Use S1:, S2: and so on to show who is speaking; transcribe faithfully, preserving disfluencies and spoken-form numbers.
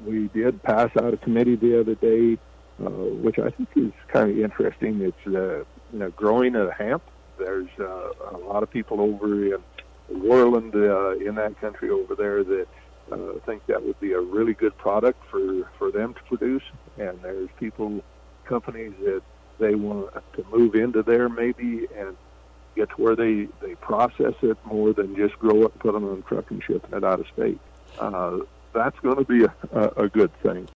S1: we did pass out a committee the other day, uh, which I think is kind of interesting. It's uh, you know, growing of hemp. There's uh, a lot of people over in Worland, uh, in that country over there, that uh, think that would be a really good product for, for them to produce. And there's people, companies that they want to move into there maybe and get to where they, they process it more than just grow it and put it on a truck and shipping it out of state. Uh, that's going to be a, a, a good thing.